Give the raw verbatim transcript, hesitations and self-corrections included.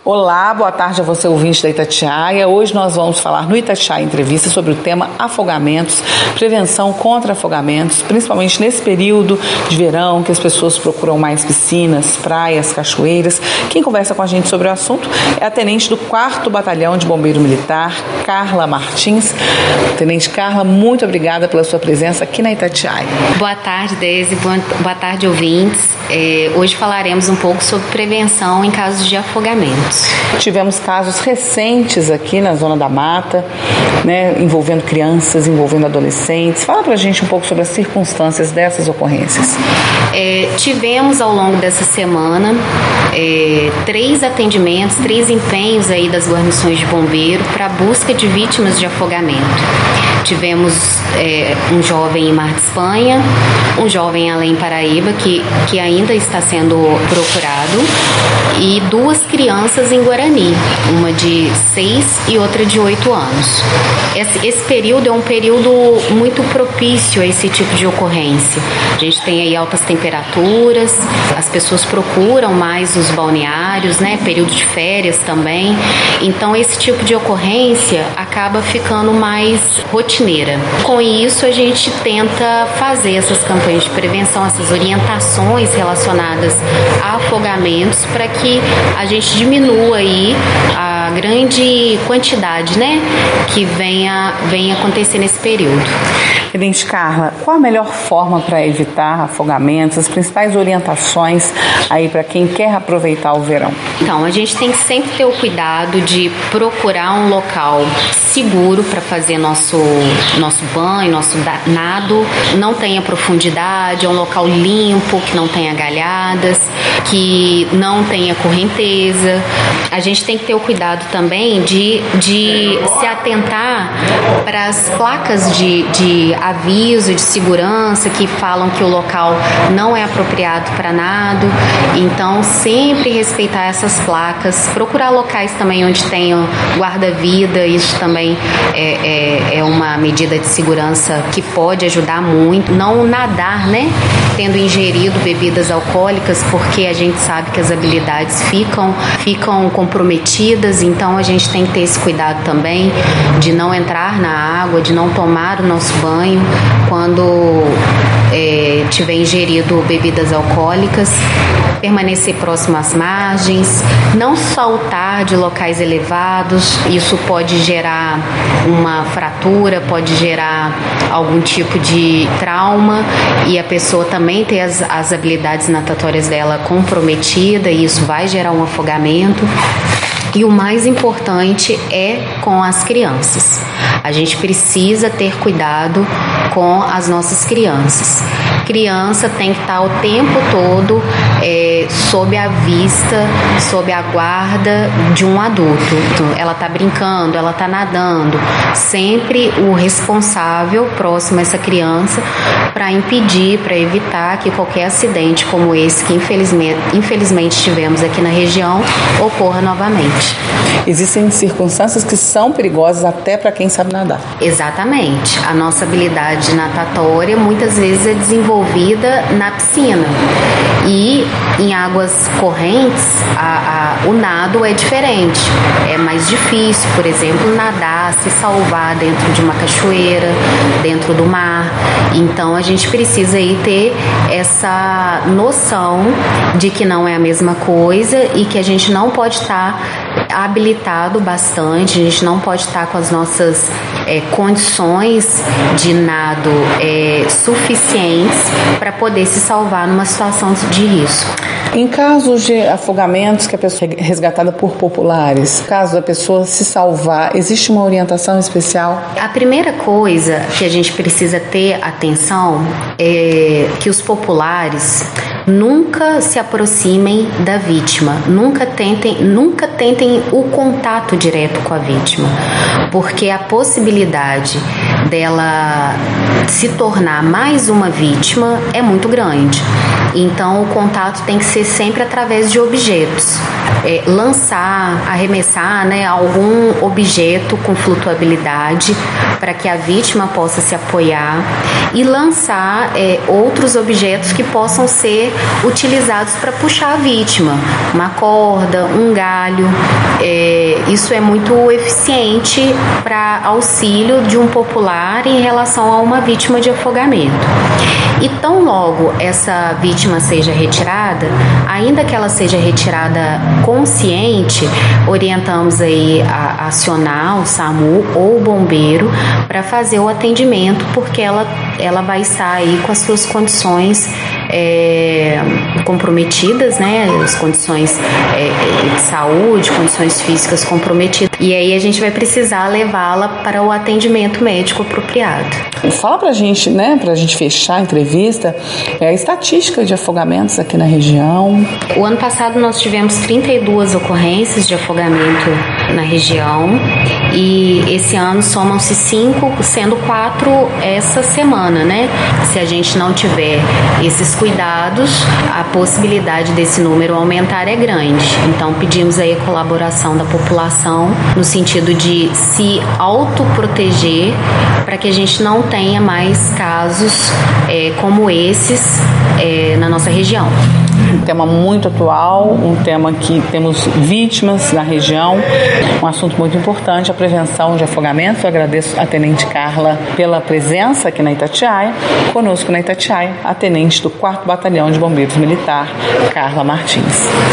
Olá, boa tarde a você, ouvinte da Itatiaia. Hoje nós vamos falar no Itatiaia Entrevista sobre o tema afogamentos, prevenção contra afogamentos, principalmente nesse período de verão que as pessoas procuram mais piscinas, praias, cachoeiras. Quem conversa com a gente sobre o assunto é a tenente do quarto Batalhão de Bombeiro Militar, Carla Martins. Tenente Carla, muito obrigada pela sua presença aqui na Itatiaia. Boa tarde, Deise. Boa tarde, ouvintes. É, hoje falaremos um pouco sobre prevenção em casos de afogamento. Tivemos casos recentes aqui na Zona da Mata, né, envolvendo crianças, envolvendo adolescentes. Fala pra gente um pouco sobre as circunstâncias dessas ocorrências. É, tivemos ao longo dessa semana é, três atendimentos, três empenhos aí das guarnições de bombeiro para a busca de vítimas de afogamento. Tivemos é, um jovem em Mar de Espanha, um jovem em Além Paraíba, que, que ainda está sendo procurado, e duas crianças em Guarani, uma de seis e outra de oito anos. Esse, esse período é um período muito propício a esse tipo de ocorrência. A gente tem aí altas temperaturas, as pessoas procuram mais os balneários, né? Período de férias também. Então esse tipo de ocorrência acaba ficando mais rotineira. Com isso a gente tenta fazer essas campanhas de prevenção, essas orientações relacionadas a afogamentos para que a gente diminua aí a grande quantidade, né, que venha, venha acontecer nesse período. Tenente Carla, qual a melhor forma para evitar afogamentos, as principais orientações aí para quem quer aproveitar o verão? Então, a gente tem que sempre ter o cuidado de procurar um local seguro para fazer nosso, nosso banho, nosso nado, não tenha profundidade, é um local limpo, que não tenha galhadas, que não tenha correnteza. A gente tem que ter o cuidado também de, de se atentar para as placas de, de aviso, de segurança, que falam que o local não é apropriado para nado. Então, sempre respeitar essas placas, procurar locais também onde tenha guarda-vida. Isso também é, é, é uma medida de segurança que pode ajudar muito. Não nadar, né, tendo ingerido bebidas alcoólicas, porque a gente sabe que as habilidades ficam, ficam comprometidas. Então a gente tem que ter esse cuidado também de não entrar na água, de não tomar o nosso banho quando é, tiver ingerido bebidas alcoólicas, permanecer próximo às margens, não saltar de locais elevados. Isso pode gerar uma fratura, pode gerar algum tipo de trauma, e a pessoa também ter as, as habilidades natatórias dela comprometida, e isso vai gerar um afogamento. E o mais importante é com as crianças. A gente precisa ter cuidado com as nossas crianças. Criança tem que estar o tempo todo é, sob a vista, sob a guarda de um adulto. Ela está brincando, ela está nadando. Sempre o responsável próximo a essa criança para impedir, para evitar que qualquer acidente como esse que infelizmente, infelizmente tivemos aqui na região ocorra novamente. Existem circunstâncias que são perigosas até para quem sabe nadar. Exatamente. A nossa habilidade natatória muitas vezes é desenvolvida na piscina. E em águas correntes, a, a, o nado é diferente. É mais difícil, por exemplo, nadar, se salvar dentro de uma cachoeira, dentro do mar. Então a gente precisa aí ter essa noção de que não é a mesma coisa e que a gente não pode estar habilitado bastante, a gente não pode estar com as nossas é, condições de nado é, suficientes para poder se salvar numa situação de risco. Em casos de afogamentos que a pessoa é resgatada por populares, caso da pessoa se salvar, existe uma orientação especial? A primeira coisa que a gente precisa ter atenção é que os populares nunca se aproximem da vítima, nunca tentem, nunca tentem o contato direto com a vítima, porque a possibilidade dela se tornar mais uma vítima é muito grande. Então o contato tem que ser sempre através de objetos. É, lançar, arremessar, né, algum objeto com flutuabilidade para que a vítima possa se apoiar e lançar é, outros objetos que possam ser utilizados para puxar a vítima, uma corda, um galho. É, isso é muito eficiente para auxílio de um popular em relação a uma vítima de afogamento. E tão logo essa vítima seja retirada, ainda que ela seja retirada consciente, orientamos aí a acionar o SAMU ou o bombeiro para fazer o atendimento, porque ela, ela vai estar aí com as suas condições é, comprometidas, né? As condições é, de saúde, condições físicas comprometidas. E aí a gente vai precisar levá-la para o atendimento médico apropriado. Fala pra gente, né, pra gente fechar a entrevista, é a estatística de afogamentos aqui na região. O ano passado nós tivemos trinta e duas ocorrências de afogamento na região e esse ano somam-se cinco, sendo quatro essa semana, né? Se a gente não tiver esses cuidados, a possibilidade desse número aumentar é grande. Então pedimos aí a colaboração da população no sentido de se autoproteger para que a gente não tenha mais casos é, como esses é, na nossa região. Um tema muito atual, um tema que temos vítimas na região, um assunto muito importante, a prevenção de afogamentos. Eu agradeço a Tenente Carla pela presença aqui na Itatiaia. Conosco na Itatiaia, a Tenente do quarto Batalhão de Bombeiros Militar, Carla Martins.